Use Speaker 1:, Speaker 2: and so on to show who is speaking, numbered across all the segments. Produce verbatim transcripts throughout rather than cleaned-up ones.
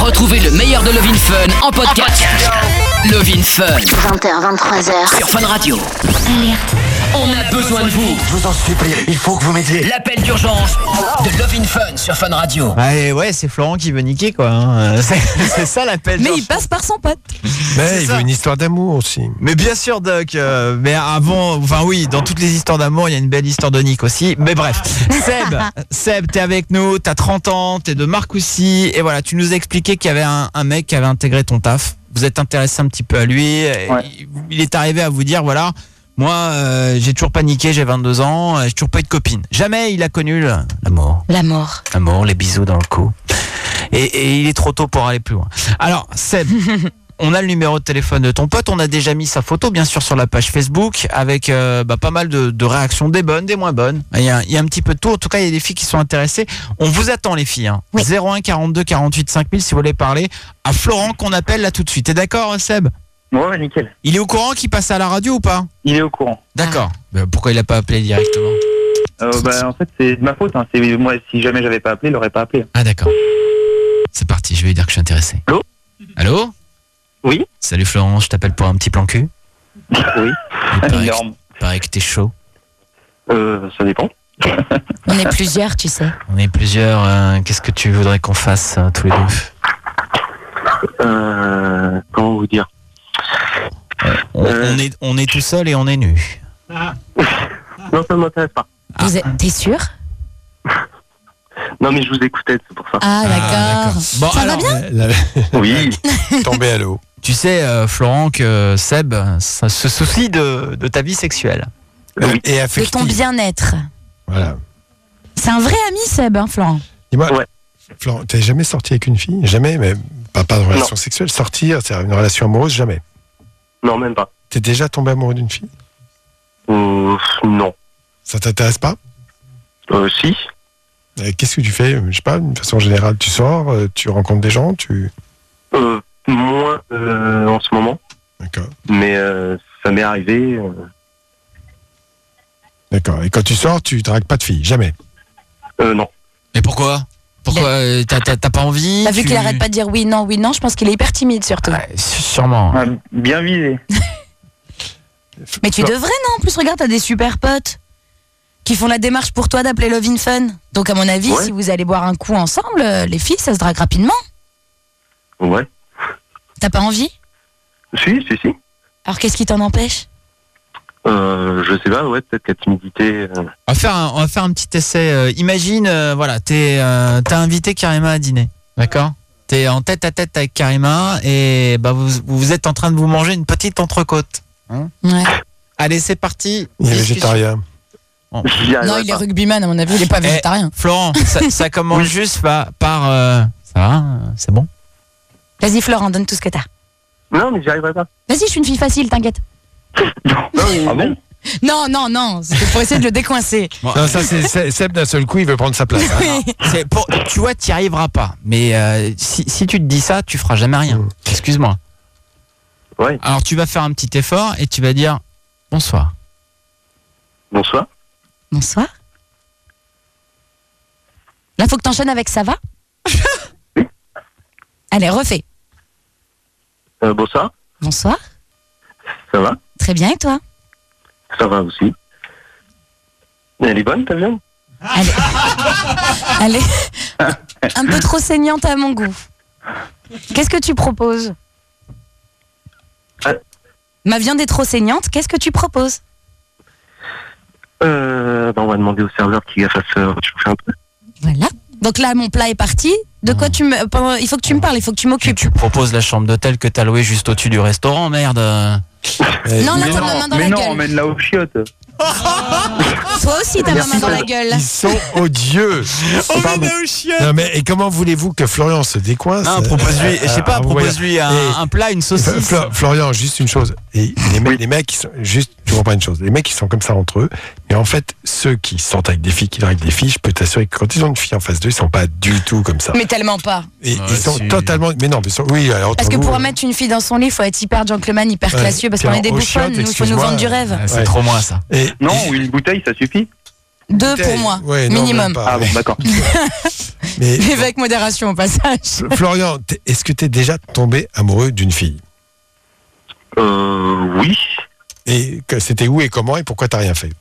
Speaker 1: Retrouvez le meilleur de Love in Fun en podcast. Love in Fun.
Speaker 2: vingt et un vingt-trois heures.
Speaker 1: Sur Fun Radio.
Speaker 2: Alerte.
Speaker 1: On a besoin de vous.
Speaker 3: Je vous en supplie, il faut que vous m'aidiez.
Speaker 1: L'appel d'urgence de Love in Fun sur Fun Radio.
Speaker 4: Ouais, ouais, c'est Florent qui veut niquer, quoi. Hein. C'est, c'est ça l'appel
Speaker 5: Mais
Speaker 4: d'urgence.
Speaker 5: il passe par son pote.
Speaker 6: Mais
Speaker 4: C'est
Speaker 6: il
Speaker 4: ça.
Speaker 6: veut une histoire d'amour aussi.
Speaker 4: Mais bien sûr, Doc. euh, mais avant, enfin oui, dans toutes les histoires d'amour, il y a une belle histoire de Nick aussi. Mais bref, Seb, Seb, t'es avec nous, t'as trente ans, t'es de Marcoussis, et voilà, tu nous as expliqué qu'il y avait un, un mec qui avait intégré ton taf. Vous êtes intéressé un petit peu à lui. et
Speaker 7: Ouais.
Speaker 4: il, il est arrivé à vous dire, voilà, moi, euh, j'ai toujours pas niqué, j'ai vingt-deux ans, euh, j'ai toujours pas eu de copine. Jamais il a connu le- l'amour.
Speaker 5: L'amour.
Speaker 4: L'amour, les bisous dans le cou. Et, et il est trop tôt pour aller plus loin. Alors, Seb, on a le numéro de téléphone de ton pote. On a déjà mis sa photo, bien sûr, sur la page Facebook, avec euh, bah, pas mal de, de réactions, des bonnes, des moins bonnes. Il y, a, il y a un petit peu de tout. En tout cas, il y a des filles qui sont intéressées. On vous attend, les filles. Hein.
Speaker 5: Oui.
Speaker 4: zéro un quarante-deux quarante-huit cinq mille si vous voulez parler à Florent, qu'on appelle là tout de suite. T'es d'accord, Seb?
Speaker 7: Ouais, ouais, nickel.
Speaker 4: Il est au courant qu'il passe à la radio ou pas?
Speaker 7: Il est au courant.
Speaker 4: D'accord. Bah, pourquoi il a pas appelé directement?
Speaker 7: Euh, bah, en fait, c'est de ma faute. Hein. C'est, moi, si jamais j'avais pas appelé, il aurait pas appelé.
Speaker 4: Ah, d'accord. C'est parti, je vais lui dire que je suis intéressé.
Speaker 7: Allô?
Speaker 4: Allô?
Speaker 7: Oui.
Speaker 4: Salut Florent, je t'appelle pour un petit plan cul.
Speaker 7: Oui.
Speaker 4: Il paraît, que,
Speaker 7: Énorme.
Speaker 4: il paraît que t'es chaud.
Speaker 7: Euh, ça dépend.
Speaker 5: On est plusieurs, tu sais.
Speaker 4: On est plusieurs. euh, qu'est-ce que tu voudrais qu'on fasse euh, tous les deux?
Speaker 7: Euh, comment vous dire
Speaker 4: on,
Speaker 7: Euh.
Speaker 4: on est, on est tout seul et on est nu.
Speaker 7: Non, ça ne m'intéresse pas.
Speaker 5: Vous êtes... T'es sûr?
Speaker 7: Non, mais je vous écoutais, c'est pour ça.
Speaker 5: Ah, d'accord.
Speaker 4: Bon,
Speaker 5: Ça va
Speaker 4: alors,
Speaker 5: bien?
Speaker 6: La- la-
Speaker 7: Oui.
Speaker 6: Tomber à l'eau.
Speaker 4: tu sais, euh, Florent, que Seb ça se soucie de, de ta vie sexuelle.
Speaker 6: Euh, Et
Speaker 5: De
Speaker 6: affectif.
Speaker 5: ton bien-être.
Speaker 6: Voilà.
Speaker 5: C'est un vrai ami, Seb, hein, Florent.
Speaker 6: Dis-moi,
Speaker 7: Ouais.
Speaker 6: Florent, t'as jamais sorti avec une fille? Jamais, mais pas, pas de relation sexuelle. Sortir, c'est une relation amoureuse, jamais.
Speaker 7: Non, même pas.
Speaker 6: T'es déjà tombé amoureux d'une fille?
Speaker 7: Euh, non.
Speaker 6: Ça t'intéresse pas?
Speaker 7: Euh, si.
Speaker 6: Euh, Qu'est-ce que tu fais? Je sais pas, d'une façon générale, tu sors, euh, tu rencontres des gens, tu...
Speaker 7: Euh, moins euh, en ce moment.
Speaker 6: D'accord.
Speaker 7: Mais euh, ça m'est arrivé. Euh,
Speaker 6: D'accord. Et quand tu sors, tu dragues pas de filles? Jamais.
Speaker 7: euh, non.
Speaker 4: Mais pourquoi? Pourquoi euh, t'as, t'as, t'as pas envie?
Speaker 5: T'as vu
Speaker 4: tu-
Speaker 5: qu'il arrête pas de dire oui, non, oui, non. Je pense qu'il est hyper timide, surtout.
Speaker 4: Ouais, sûrement.
Speaker 7: Ah, bien visé.
Speaker 5: Mais tu
Speaker 6: Flo-
Speaker 5: devrais, non? En plus, regarde, t'as des super potes qui font la démarche pour toi d'appeler Love in Fun. Donc, à mon avis,
Speaker 7: Ouais.
Speaker 5: si vous allez boire un coup ensemble, euh, les filles, ça se drague rapidement.
Speaker 7: Ouais.
Speaker 5: T'as pas envie?
Speaker 7: Si, si, si.
Speaker 5: Alors, qu'est-ce qui t'en empêche?
Speaker 7: Euh, je sais pas, ouais, peut-être la timidité. euh,
Speaker 4: On va faire un, on va faire un petit essai. euh, imagine, euh, voilà, t'es, euh, t'as invité Karima à dîner, d'accord? T'es en tête à tête avec Karima et bah vous, vous êtes en train de vous manger une petite entrecôte.
Speaker 5: Ouais.
Speaker 4: Allez, c'est parti.
Speaker 6: Il est
Speaker 4: Discussion.
Speaker 6: végétarien.
Speaker 7: j'y
Speaker 5: Non,
Speaker 7: arriverai
Speaker 5: il est
Speaker 7: pas.
Speaker 5: rugbyman, à mon avis, il est pas
Speaker 4: Eh,
Speaker 5: végétarien.
Speaker 4: Florent, ça, ça commence juste par, par euh, ça va, euh, c'est bon.
Speaker 5: Vas-y, Florent, donne tout ce que t'as.
Speaker 7: Non, mais j'y arriverai pas.
Speaker 5: Vas-y, je suis une fille facile, t'inquiète.
Speaker 7: Non, ah bon?
Speaker 5: Non, non, non, c'était pour essayer de le décoincer.
Speaker 6: Non, ça, c'est c'est- Seb, d'un seul coup, il veut prendre sa place. hein.
Speaker 4: C'est pour, tu vois, t'y arriveras pas. Mais euh, si, si tu te dis ça, tu feras jamais rien.
Speaker 6: Mm.
Speaker 4: Excuse-moi.
Speaker 7: Ouais.
Speaker 4: Alors tu vas faire un petit effort et tu vas dire bonsoir.
Speaker 7: Bonsoir.
Speaker 5: Bonsoir. Là, faut que t'enchaînes avec ça va. Allez, refais.
Speaker 7: Euh, bonsoir.
Speaker 5: Bonsoir.
Speaker 7: Ça va?
Speaker 5: Très bien, et toi?
Speaker 7: Ça va aussi. Elle est bonne, ta viande?
Speaker 5: Elle est... Elle est un peu trop saignante à mon goût. Qu'est-ce que tu proposes?
Speaker 7: Euh.
Speaker 5: Ma viande est trop saignante, qu'est-ce que tu proposes?
Speaker 7: Euh, ben on va demander au serveur qui fasse euh, réchauffer un peu.
Speaker 5: Voilà. Donc là, mon plat est parti. De quoi tu me... pendant- Il faut que tu me parles, il faut que tu
Speaker 4: Tu,
Speaker 5: m'occupes.
Speaker 4: tu proposes la chambre d'hôtel que t'as louée juste au-dessus du restaurant, merde.
Speaker 6: Euh,
Speaker 5: Non, là,
Speaker 7: Mais
Speaker 5: t'as
Speaker 7: non,
Speaker 5: ma main dans
Speaker 7: mais
Speaker 5: la
Speaker 7: non,
Speaker 5: gueule.
Speaker 7: emmène-la aux chiottes.
Speaker 5: Toi aussi, t'as ma main dans la gueule.
Speaker 6: Ils sont odieux.
Speaker 7: Pardon.
Speaker 6: Non, mais et comment voulez-vous que Florian se décoince?
Speaker 4: Non, propose-lui, je sais pas,
Speaker 6: Ah,
Speaker 4: propose-lui un,
Speaker 6: Et-
Speaker 4: un plat, une saucisse.
Speaker 6: Flo- Florian, juste une chose. Et les, mecs, les mecs, ils sont, juste, tu comprends une chose. Les mecs, ils sont comme ça entre eux. Mais en fait, ceux qui sortent avec des filles, qui draguent des filles, je peux t'assurer que quand ils ont une fille en face d'eux, ils sont pas du tout comme ça.
Speaker 5: Mais tellement pas.
Speaker 6: Et
Speaker 4: Ouais,
Speaker 6: ils sont
Speaker 4: si.
Speaker 6: totalement. Mais non, mais sont- oui, alors.
Speaker 5: Parce que
Speaker 6: entre
Speaker 5: pour
Speaker 6: vous,
Speaker 5: mettre une fille dans son lit, il faut être hyper gentleman, hyper
Speaker 6: Ouais.
Speaker 5: classieux, parce
Speaker 6: Puis
Speaker 5: qu'on est des
Speaker 6: alors, aux
Speaker 5: bouffonnes,
Speaker 6: chiottes,
Speaker 5: nous, il faut nous
Speaker 6: excuse-moi,
Speaker 5: vendre du rêve.
Speaker 4: Ah, c'est
Speaker 6: Ouais.
Speaker 4: trop moi ça.
Speaker 6: Et,
Speaker 7: Non,
Speaker 6: et-
Speaker 7: ou une bouteille, ça suffit.
Speaker 5: Deux
Speaker 6: T'es-
Speaker 5: pour moi,
Speaker 6: ouais, non,
Speaker 5: minimum.
Speaker 6: même pas,
Speaker 7: Ah bon,
Speaker 6: ouais.
Speaker 7: d'accord.
Speaker 6: Mais
Speaker 5: Mais avec modération au passage.
Speaker 6: Florian, t'es- est-ce que tu es déjà tombé amoureux d'une fille?
Speaker 7: Euh, oui.
Speaker 6: Et que c'était où et comment et pourquoi t'as rien fait?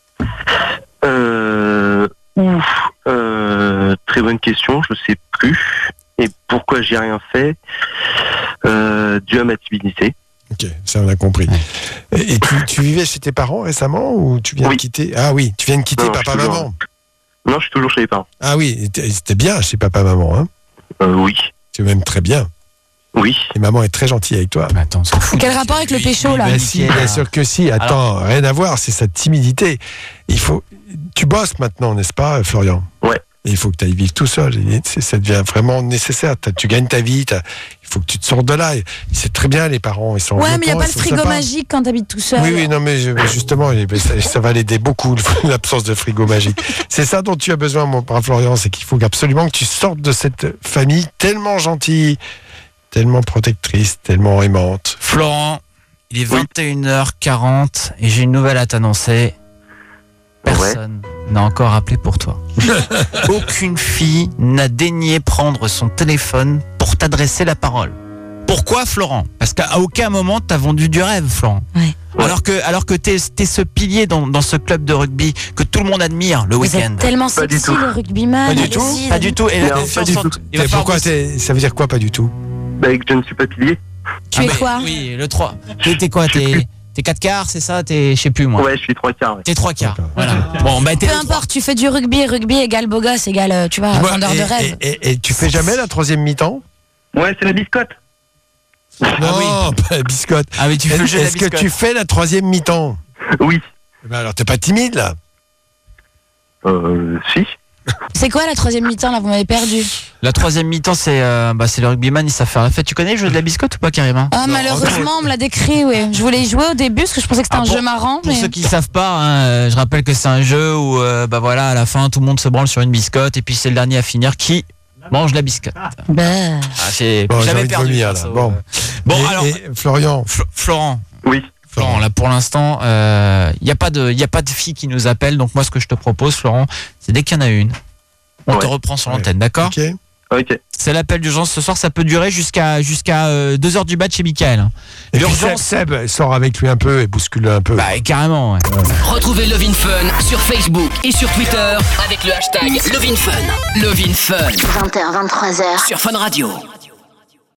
Speaker 7: Euh, ouf. Euh, très bonne question, je sais plus. Et pourquoi j'ai rien fait? Euh, dû à ma timidité.
Speaker 6: Ok, ça on a compris. Et, et tu, tu vivais chez tes parents récemment ou tu viens
Speaker 7: Oui.
Speaker 6: de quitter? Ah oui, tu viens de quitter
Speaker 7: Non, je suis
Speaker 6: papa
Speaker 7: toujours-
Speaker 6: maman.
Speaker 7: Non, je suis toujours chez les parents.
Speaker 6: Ah oui, et t'es- c'était bien chez papa maman, hein.
Speaker 7: Euh, oui.
Speaker 6: C'est même très bien.
Speaker 7: Oui.
Speaker 6: Et maman est très gentille avec toi.
Speaker 4: Mais attends, on s'en fout.
Speaker 5: Quel rapport avec le pécho, là
Speaker 6: Bah si, bien sûr que si. Attends, rien à voir, c'est sa timidité. Il faut. Tu bosses maintenant, n'est-ce pas, Florian?
Speaker 7: Ouais.
Speaker 6: Et il faut que tu ailles vivre tout seul. Et c'est- ça devient vraiment nécessaire. T'as- Tu gagnes ta vie. t'as- Il faut que tu te sortes de là. Et c'est très bien, les parents. Ils sont
Speaker 5: Ouais, mais il n'y a
Speaker 6: contents,
Speaker 5: pas
Speaker 6: ils
Speaker 5: le
Speaker 6: sont
Speaker 5: frigo
Speaker 6: sympas.
Speaker 5: magique quand t'habites tout seul.
Speaker 6: Oui, oui, non, mais je- justement, eh ben, ça, ça va l'aider beaucoup, l'absence de frigo magique. C'est ça dont tu as besoin, mon brave Florian, c'est qu'il faut absolument que tu sortes de cette famille tellement gentille, tellement protectrice, tellement aimante.
Speaker 4: Florent, il est vingt et une heures quarante et j'ai une nouvelle à t'annoncer. Personne n'a encore appelé pour toi. Aucune fille n'a daigné prendre son téléphone pour t'adresser la parole. Pourquoi, Florent? Parce qu'à aucun moment t'as vendu du rêve, Florent.
Speaker 5: Ouais.
Speaker 4: Alors que, alors que t'es, t'es ce pilier dans, dans ce club de rugby que tout le monde admire le
Speaker 5: Vous
Speaker 4: week-end.
Speaker 5: êtes tellement
Speaker 7: Pas du
Speaker 5: sexy,
Speaker 7: tout.
Speaker 5: le rugbyman.
Speaker 6: Pas du tout.
Speaker 5: allez-y,
Speaker 4: Pas du tout. Et la
Speaker 7: Non,
Speaker 4: confiance
Speaker 7: pas du
Speaker 4: en-
Speaker 7: tout.
Speaker 4: il va
Speaker 6: Et
Speaker 4: falloir
Speaker 6: pourquoi
Speaker 4: bosser.
Speaker 6: t'es- ça veut dire quoi, pas du tout?
Speaker 7: Bah, que je ne suis pas pilier.
Speaker 5: Tu
Speaker 4: Ah
Speaker 5: es
Speaker 4: bah,
Speaker 5: quoi
Speaker 4: Oui, le trois. T'es, t'es quoi? T'es, t'es quatre quarts, c'est ça? T'es, je sais plus moi.
Speaker 7: Ouais, je suis trois quarts. Ouais.
Speaker 4: T'es trois quarts.
Speaker 6: D'accord.
Speaker 4: Voilà. Bon, bah t'es
Speaker 5: Peu
Speaker 4: le trois.
Speaker 5: importe, tu fais du rugby, rugby égale beau gosse, égale, euh, tu vois,
Speaker 6: Ouais,
Speaker 5: vendeur
Speaker 6: et,
Speaker 5: de rêve.
Speaker 6: et- et- et tu fais jamais la troisième mi-temps?
Speaker 7: Ouais, c'est la biscotte.
Speaker 6: Non, pas la biscotte.
Speaker 4: Ah oui, tu fais le jeu de la
Speaker 6: Est-ce que
Speaker 4: biscotte.
Speaker 6: tu fais la troisième mi-temps?
Speaker 7: Oui.
Speaker 6: Eh ben alors, t'es pas timide, là?
Speaker 7: Euh, si.
Speaker 5: C'est quoi la troisième mi-temps, là? Vous m'avez perdu.
Speaker 4: La troisième mi-temps, c'est euh, bah, c'est le rugbyman, il savent faire la fête. Tu connais le jeu de la biscotte ou pas, Karima?
Speaker 5: Ah, malheureusement, on me l'a décrit, oui. Je voulais y jouer au début parce que je pensais que c'était
Speaker 4: Ah,
Speaker 5: un
Speaker 4: pour-
Speaker 5: jeu marrant.
Speaker 4: Pour
Speaker 5: Mais...
Speaker 4: ceux qui ne savent pas, hein, euh, je rappelle que c'est un jeu où euh, bah voilà, à la fin, tout le monde se branle sur une biscotte et puis c'est le dernier à finir qui mange la biscotte.
Speaker 5: Bah.
Speaker 4: Ah, j'ai
Speaker 6: Bon, j'ai
Speaker 4: jamais
Speaker 6: envie de
Speaker 4: perdu.
Speaker 6: vomir, là.
Speaker 4: perso.
Speaker 6: Bon.
Speaker 4: Bon,
Speaker 6: Et-
Speaker 4: alors,
Speaker 6: et Florian,
Speaker 4: Fl- Florent,
Speaker 7: Oui.
Speaker 4: Florent, là pour l'instant, il n'y a pas de, y a pas de fille qui nous appelle. Donc moi, ce que je te propose, Florent, c'est dès qu'il y en a une, on te
Speaker 7: Ouais.
Speaker 4: reprend sur
Speaker 6: Ouais.
Speaker 4: l'antenne, d'accord?
Speaker 6: ok.
Speaker 7: Ok.
Speaker 4: C'est l'appel d'urgence ce soir. Ça peut durer jusqu'à jusqu'à euh, deux heures du match chez Mickaël.
Speaker 6: Et puis Seb,
Speaker 4: L'urgence.
Speaker 6: Seb, sort avec lui un peu et bouscule-le un peu.
Speaker 4: Bah carrément. Ouais.
Speaker 1: Retrouvez Love in Fun sur Facebook et sur Twitter avec le hashtag Love in Fun. Love in Fun
Speaker 2: vingt heures, vingt-trois heures.
Speaker 1: sur Fun Radio.